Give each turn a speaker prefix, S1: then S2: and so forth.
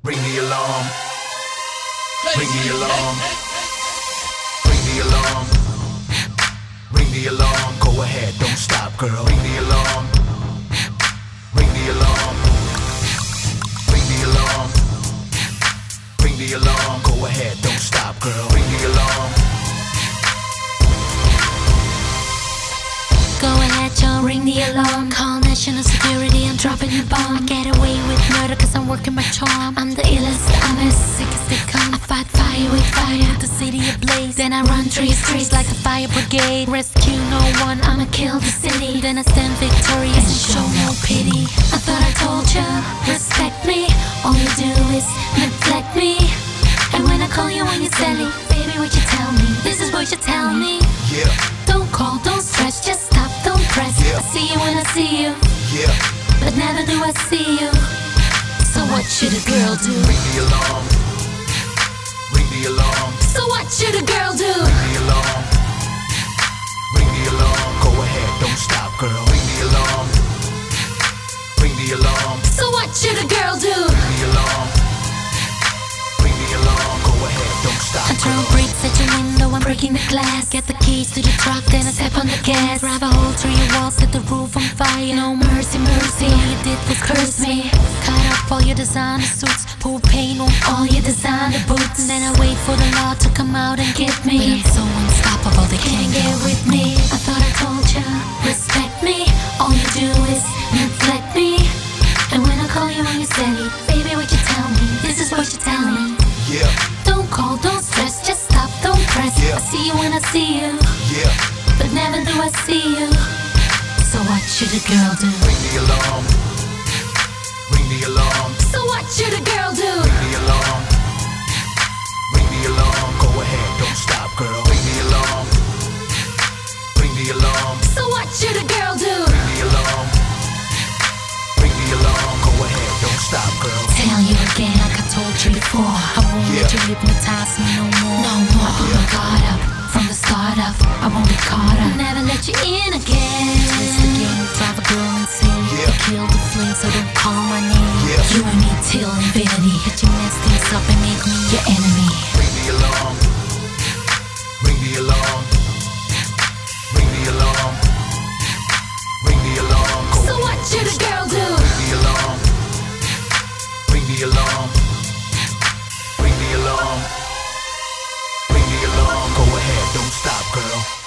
S1: Ring the alarm. Ring the alarm. Ring the alarm. Ring the alarm. Go ahead, don't stop, girl. Ring the alarm. Ring the alarm. Ring the alarm. Ring the alarm. Go ahead, don't stop, girl. Ring the alarm.
S2: Go ahead, y'all, ring the alarm. Call national security, I'm dropping the bomb. I get away with murder cause I'm working my charm. I'm the illest, I'm as sick as they come. I fight fire with fire, the city ablaze. Then I run trees like the fire brigade. Rescue no one, I'ma kill the city. Then I stand victorious and show no pity. I thought I told ya, respect me. All you do is neglect me. And when I call you on your celly, baby, what you tell me? This is what you tell me.
S1: Yeah,
S2: Don't call, don't stress, just stop, don't press.
S1: Yeah.
S2: I see you when I see you,
S1: yeah.
S2: but never do I see you. So what should a girl do?
S1: Ring the alarm. Ring the alarm.
S2: So what should a girl do?
S1: Ring the alarm. Ring the alarm. Go ahead, don't stop, girl. Ring the alarm. Ring the alarm.
S2: So what should a girl do?
S1: Ring the alarm. Ring the alarm. Go ahead, don't stop,
S2: I throw
S1: girl.
S2: bricks at your window, I'm breaking the glass. Get the keys to the truck, then I step on the gas. Drive a hole through your wall, set the roof on fire. No mercy, mercy, all you did was curse me. Cut up all your designer suits, pour paint on all your designer boots. And then I wait for the law to come out and get me. But I'm so unstoppable, they can't get with me. I thought I told ya, respect me. All you do is neglect me. And when I call you on your celly, baby, what you tell me? This is what you tell me.
S1: Yeah,
S2: Don't call, don't stress, just stop, don't press.
S1: Yeah.
S2: I see you when I see you,
S1: yeah.
S2: but never do I see you. So what should a girl do?
S1: Ring the alarm. Ring the alarm.
S2: So what should a girl do?
S1: Ring the alarm. Ring the alarm. Go ahead, don't stop, girl. Ring the alarm. Ring the alarm.
S2: So what should a girl do?
S1: Ring the alarm. Ring the alarm. Go ahead, don't stop, girl.
S2: Tell you again like I told you before. I won't let you hypnotize me no more. No more. I put my guard up from the start up. I won't be caught up. Never let you in again. Twist the game, drive a girl insane.
S1: Yeah.
S2: Kill the flame, so don't call my name.
S1: Yeah.
S2: You and me till infinity. Hit you mess things up and make me your enemy.
S1: Ring the alarm. Ring the alarm. Ring the alarm. Ring the alarm. Go
S2: So what should a girl do?
S1: Ring the alarm. Ring the alarm. Ring the alarm. Ring the alarm. Go ahead, don't stop, girl.